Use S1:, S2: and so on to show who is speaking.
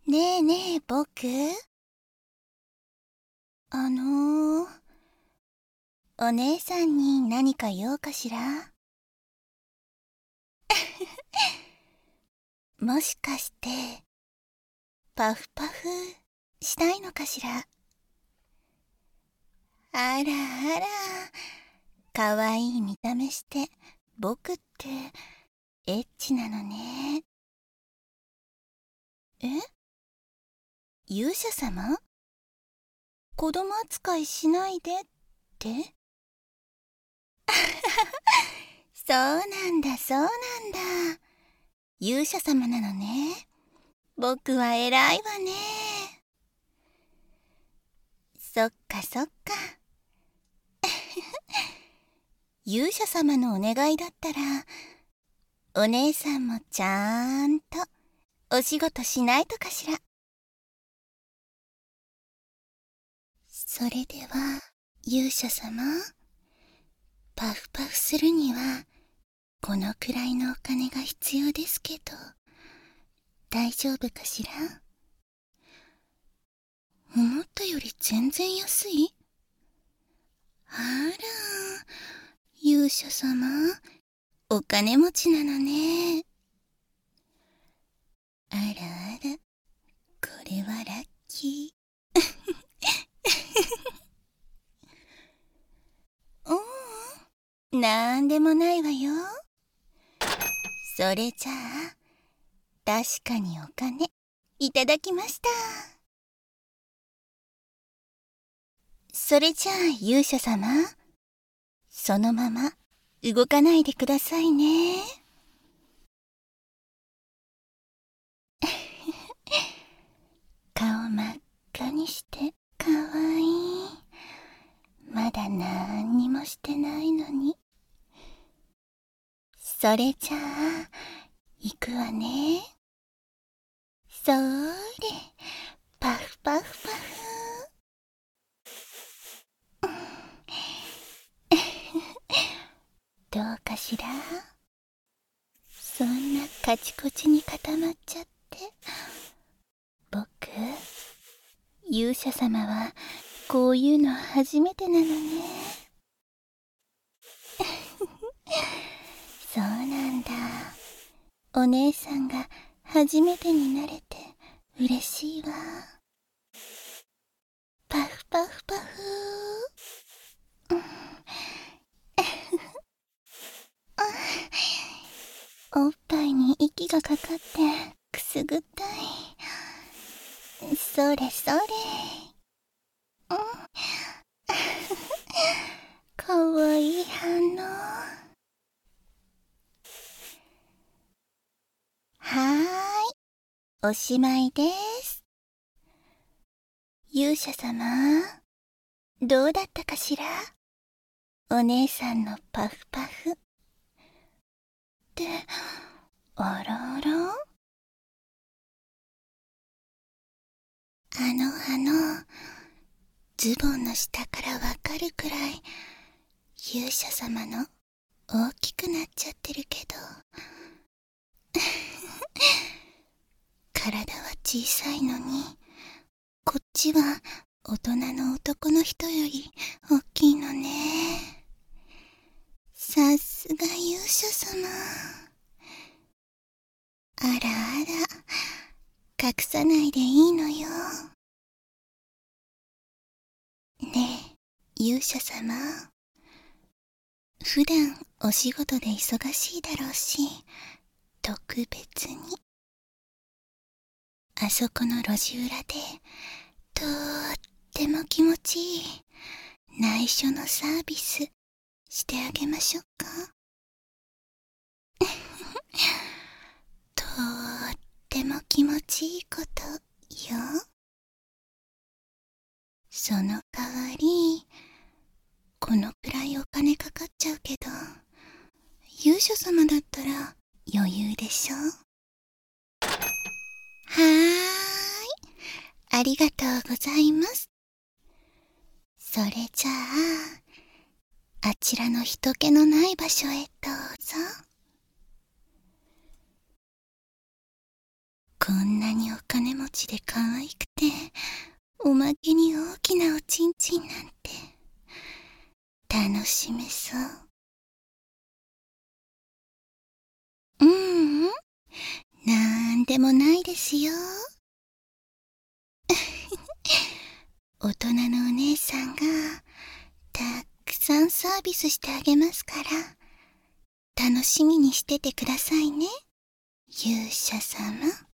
S1: ねえねえ、僕。お姉さんに何か用かしら？もしかして、パフパフしたいのかしら？あらあら、かわいい見た目して、僕ってエッチなのね。え？勇者様？子供扱いしないでって？そうなんだ、そうなんだ。勇者様なのね。僕は偉いわね。そっかそっか。勇者様のお願いだったら、お姉さんもちゃんとお仕事しないとかしら。それでは、勇者様、パフパフするには、このくらいのお金が必要ですけど、大丈夫かしら？思ったより全然安い？あら、勇者様、お金持ちなのね。あらあら、これはラッキー。なんでもないわよ。それじゃあ、確かにお金、いただきました。それじゃあ、勇者様、そのまま動かないでくださいね。顔真っ赤にしてかわいい。まだなんにもしてないのに。それじゃあ、行くわね。そーれ、パフパフパフ。どうかしら？そんなカチコチに固まっちゃって。僕、勇者様はこういうの初めてなのね。そうなんだ。お姉さんが初めてになれて嬉しいわ。パフパフパフ。おっぱいに息がかかってくすぐったい。それそれ。かわいい反応。はーい、おしまいです。勇者様、どうだったかしら？お姉さんのパフパフ。って、あらあら？ズボンの下からわかるくらい、勇者様の大きくなっちゃってるけど。体は小さいのに、こっちは大人の男の人より大きいのね。さすが勇者様。あらあら、隠さないでいいのよ。ねえ、勇者様。普段お仕事で忙しいだろうし、特別に。あそこの路地裏で、とっても気持ちいい内緒のサービスしてあげましょうか。とっても気持ちいいことよ。その代わり、このくらいお金かかっちゃうけど、勇者様だったら余裕でしょ。はーい、ありがとうございます。それじゃあ、あちらの人気のない場所へどうぞ。こんなにお金持ちで可愛くて、おまけに大きなおちんちんなんて、楽しめそう。なんでもないですよ。大人のお姉さんが、たくさんサービスしてあげますから、楽しみにしててくださいね、勇者様。